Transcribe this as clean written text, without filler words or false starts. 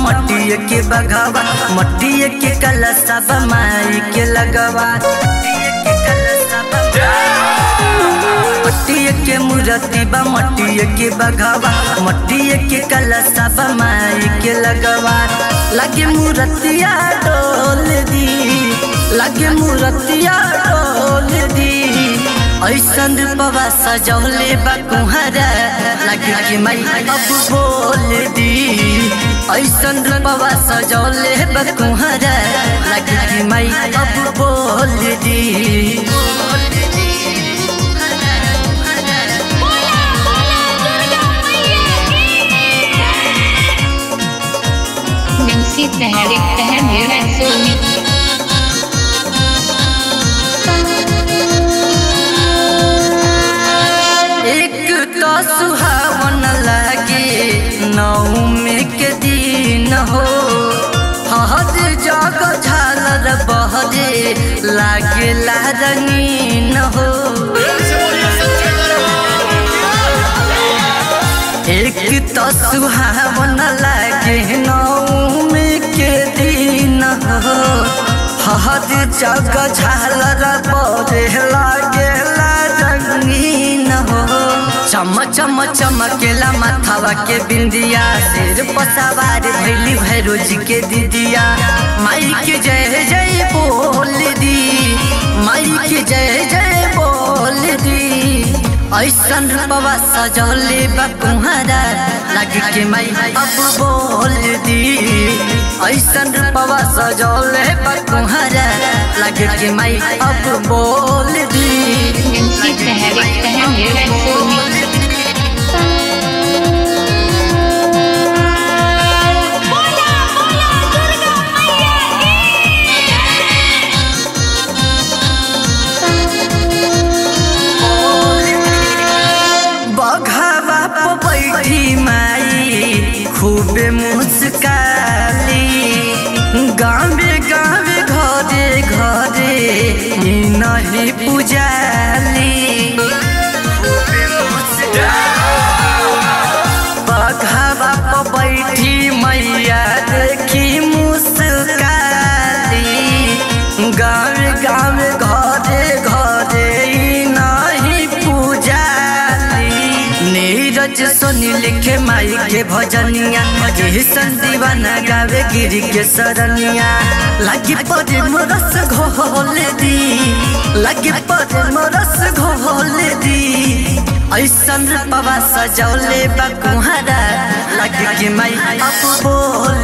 मटिया के बघावा मटिया के कलशा माई के लगवा मटिया के मूर्ति बा मटिया के बघावा मटिया के कलशा माई के लगवा लगे मूर्तिया डोल दी लगे मूर्तिया डोल दी ऐसन रूपवा सजौले बा कुहरा लगे कि माई अब बोल दी ऐसन रूपवा सजौले बा कुहरा लगे कि माई अब बोल दी। सुहावन लागे नवमी के दिन हो हर जगह झालर बहरे लागे रंगीन हो एक तो सुहावन लागे नवमी के दिन हो हर जगह झालर बहरे लागे रंगीन हो चम चम चमकेला माथावा के बिंदिया सिर पसावार भैली भैरोज के दीदिया माई के जय जय बोल दी माई के जय जय बोल दी ऐसन रूपवा सजौले बा कुहरा लगे के माई अब बोल दी ऐसन रूपवा सजौले बा कुहरा लगे के माई अब बोल दी। खूबे मुस्काली गावे गावे घरे घरे नहीं पुजाली बघावा पर बैठी मैया देखी मुस्काली गावे गावे घरे घरे नहीं पुजाली नीरज सोनी लिखे माई के भजनिया जैसन दीवाना गावे गिर के सरनिया लगी परे मोरस घोल दी लगी परे मोरस घोल दी ऐसन रूपवा सजौले बा कुहरा लगे कि माई अब बोल